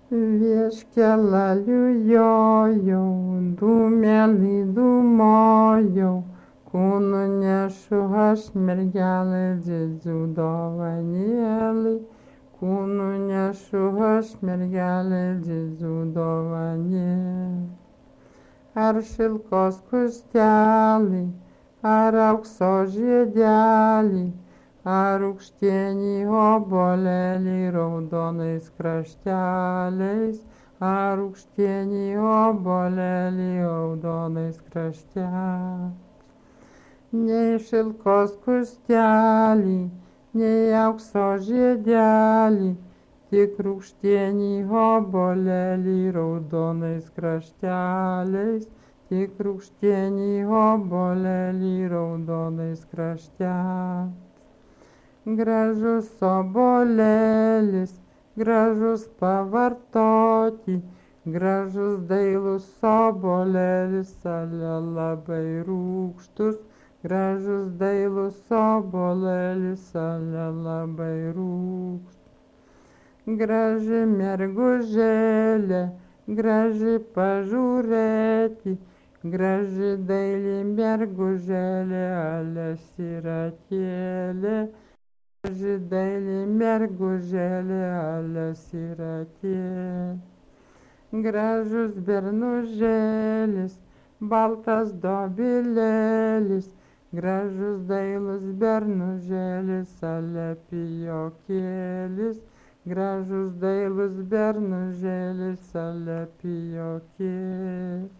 Vieškelaliu jojau, dūmelį dūmojau, kūnu nešu aš mergelė Jėzų dovanėlį, kūnu nešu aš mergelė Jėzų dovanėlį. Ar šilkos kustelį, ar aukso žiedelį, ar rūgštienį obuolėlį raudonais krašteliais, ar rūgštienį obuolėlį raudonais krašteliais. Nei šilkos kustelį, nei aukso žiedelį, tik rūgštienį obuolėlį raudonais krašteliais, tik rūgštienį obuolėlį raudonais krašteliais. Gražus obuolėlis, gražus pavartoti, gražus dailus obuolėlis, ale labai rūgštus, gražus dailus obuolėlis, ale labai rūgštus. Graži mergužėlė, graži pažiūrėti, graži daili mergužėlė, ale siratėlė. Graži daili mergužėlė, ale siratėlė. Gražus bernužėlis, baltas dobilėlis, gražus dailus bernužėlis, ale pijokėlis, gražus dailus bernužėlis, ale pijokėlis.